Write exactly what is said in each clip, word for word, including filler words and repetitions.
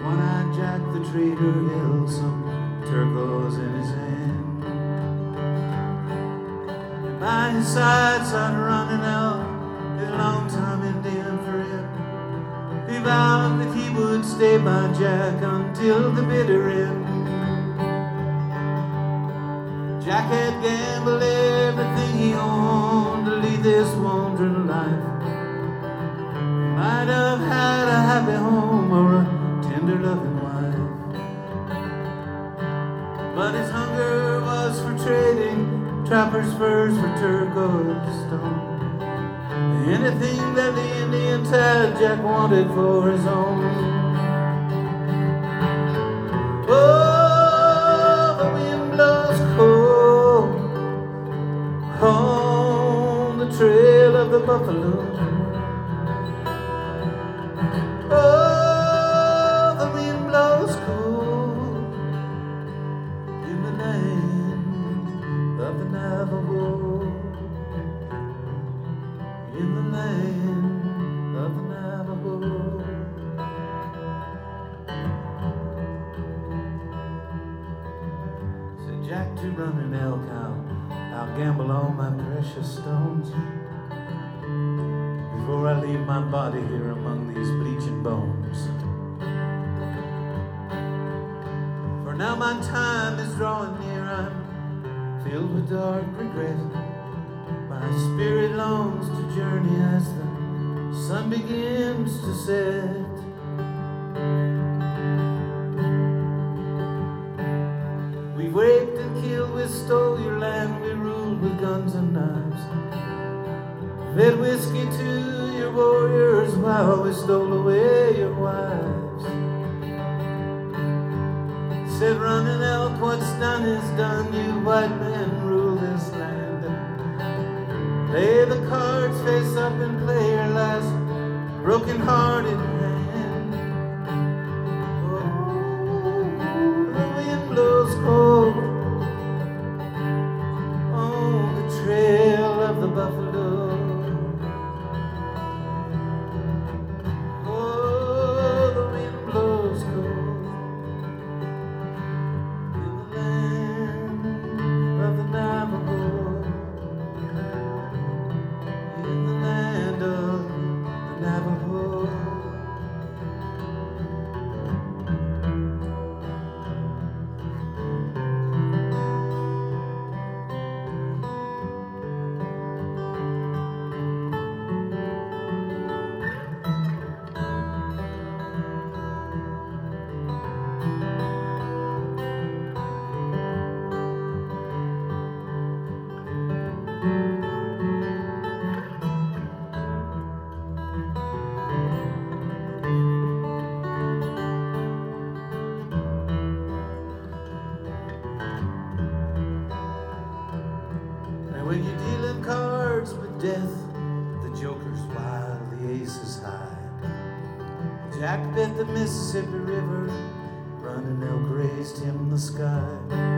One-eyed Jack the trader held some turquoise in his hand. And by his side sat running out his long-time Indian friend. He vowed that he would stay by Jack until the bitter end. Jack had gambled everything he owned to lead this wandering life. He might have had a happy home or a tender loving wife, but his hunger was for trading trapper's furs for turquoise stone. Anything that the Indians had, Jack wanted for his own. Oh, the wind blows cold on the trail of the buffalo. Oh, the wind blows cold in the land of the Navajo. In the land of the Navajo. Said Jack to run an elk, I'll, I'll gamble all my precious stones before I leave my body here among these bleaching bones. For now my time is drawing near, I'm filled with dark regret. My spirit longs to journey as the sun begins to set. We raped and killed, we stole your land, we ruled with guns and knives. Fed whiskey to your warriors while we stole away your wives. Said running elk, what's done is done, you white men rule this land. Lay the cards face up and play your last broken-hearted hand. Oh, the wind blows cold on the trail of the buffalo. Oh, the wind blows cold in the land of the Navajo. In the land of the Navajo. When you're dealing cards with death, the joker's wild, the ace is high. Jack bet the Mississippi River, running elk raised him the sky.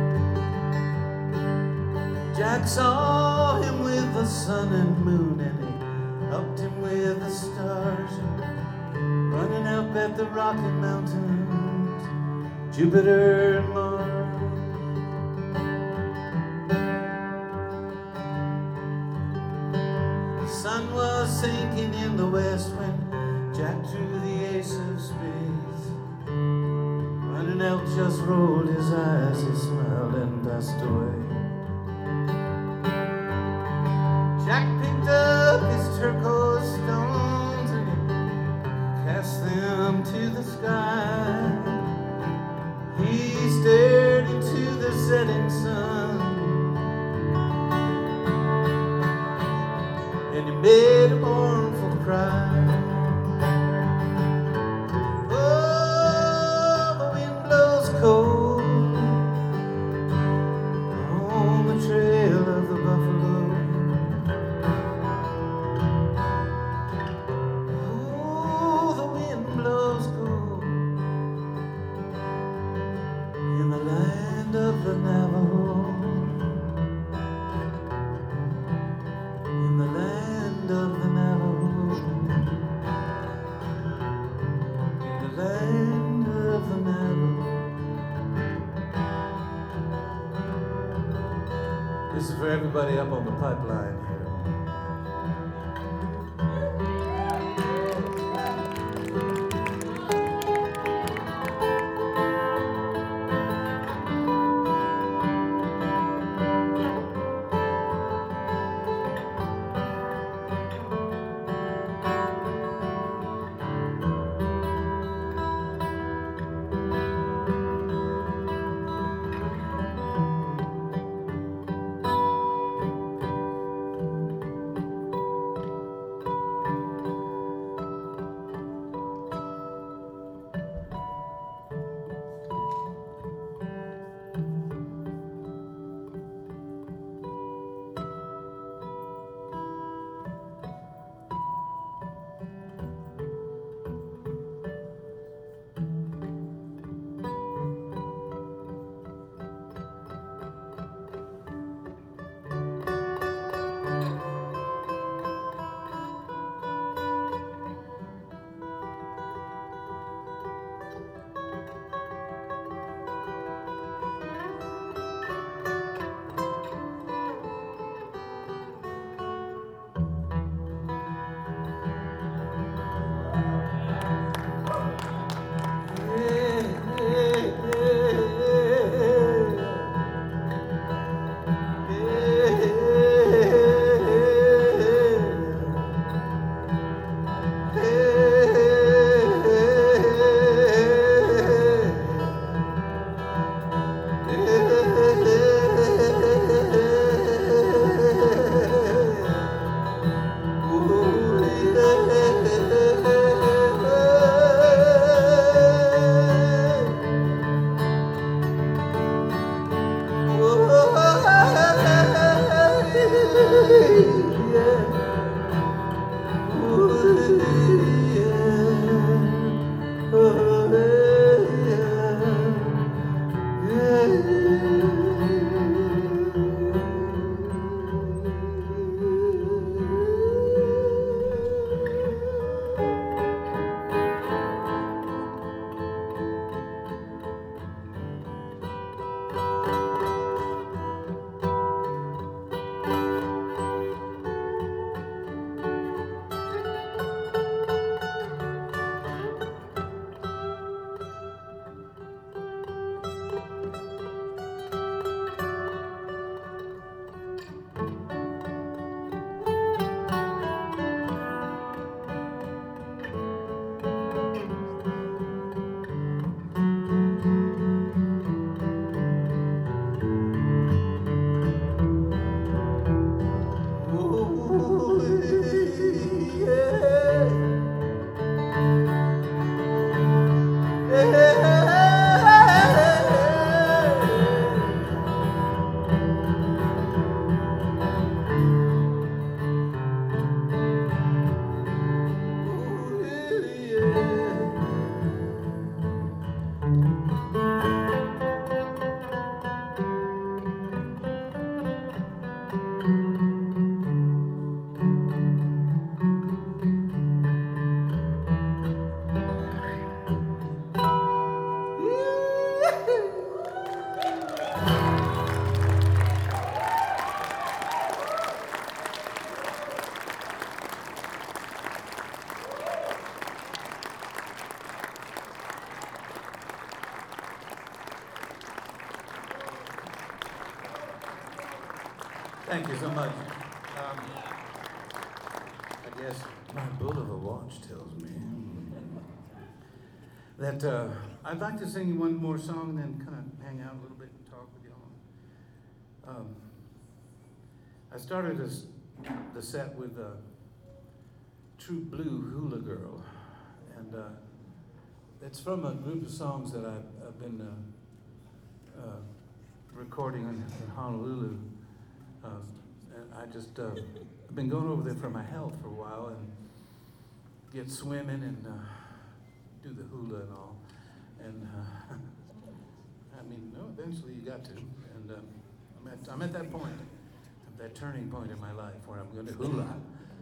Jack saw him with the sun and moon, and he upped him with the stars. Running elk bet the Rocky Mountains, Jupiter and Mars. The sun was sinking in the west when Jack drew the ace of spades. Running elk just rolled his eyes, he smiled and passed away. Jack picked up his turquoise stones and he cast them to the sky. He stared into the setting sun and he made a mournful cry. Oh, the wind blows cold on the trail of the buffalo. Oh, the wind blows cold in the land of the Navajo. In the land of the Navajo. In the land of for everybody up on the pipeline here. Thank you so much. Um, I guess my bull of a watch tells me that uh, I'd like to sing you one more song and then kind of hang out a little bit and talk with y'all. Um, I started this, the set with uh, True Blue Hula Girl, and uh, it's from a group of songs that I've, I've been uh, uh, recording in, in Honolulu. Uh, and I just, uh, I've been going over there for my health for a while and get swimming and uh, do the hula and all. And uh, I mean, no, eventually you got to. And um, I'm, at, I'm at that point, that turning point in my life where I'm going to hula.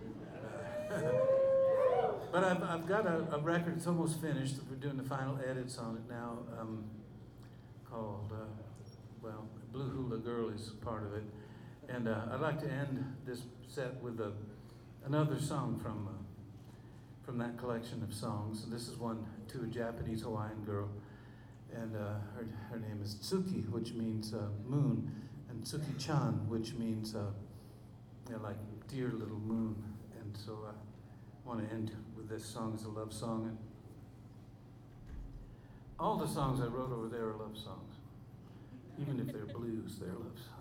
Uh, but I've, I've got a, a record, it's almost finished. We're doing the final edits on it now, um, called, uh, well, Blue Hula Girl is part of it. And uh, I'd like to end this set with a, another song from uh, from that collection of songs. And this is one to a Japanese Hawaiian girl, and uh, her her name is Tsuki, which means uh, moon, and Tsuki-chan, which means uh, you know, like dear little moon. And so uh, I want to end with this song as a love song. And all the songs I wrote over there are love songs. Even if they're blues, they're love songs.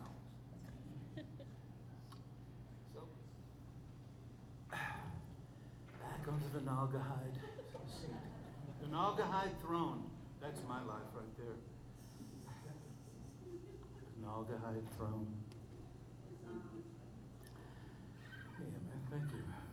So, back onto the Naugahyde seat. The Naugahyde throne. That's my life right there. The Naugahyde throne. Yeah, man, thank you.